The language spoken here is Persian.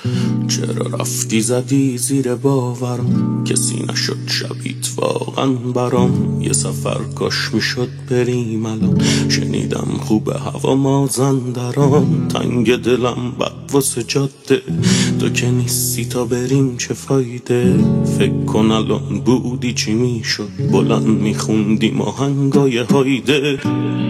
چرا رفتی زدی زیر باورم، کسی نشد شبیت واقعا برام. یه سفر کاش میشد بریم الان، شنیدم خوبه هوا مازندران. تنگ دلم بد واسه جاده، تو که نیستی تا بریم چه فایده. فکر کن الان بودی چی میشد، بلند میخوندیم آهنگای هایده.